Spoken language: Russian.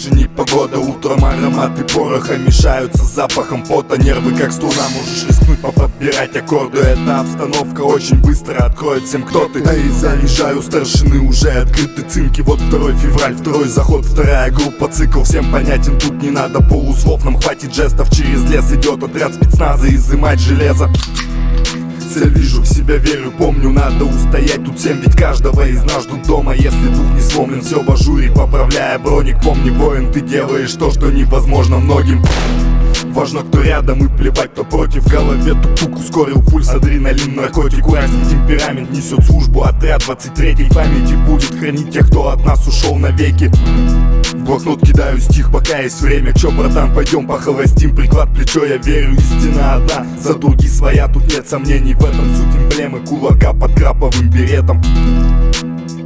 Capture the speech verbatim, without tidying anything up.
же непогода. Утром ароматы пороха мешаются с запахом пота. Нервы как струна, можешь рискнуть поподбирать аккорды. Эта обстановка очень быстро откроет всем, кто ты. А и заряжаю старшины, уже открыты цинки. Вот второй февраль, второй заход, вторая группа, цикл всем понятен. Тут не надо полуслов, нам хватит жестов. Через лес идет отряд спецназа изымать железо. Цель вижу, в себя верю, помню, надо устоять тут всем, ведь каждого из нас ждут дома. Если дух не сломлен, все в ажуре, поправляя броник. Помни, воин, ты делаешь то, что невозможно многим. Важно, кто рядом, и плевать, кто против. В голове тук-тук, ускорил пульс, адреналин, наркотик. Уральский темперамент несет службу. Отряд двадцать третий в памяти будет хранить тех, кто от нас ушел навеки. В блокнот кидаю стих, пока есть время. Чё, братан, пойдем похолостим. Приклад плечо, я верю, истина одна. За другие своя, тут нет сомнений. В этом суть эмблемы кулака под краповым беретом.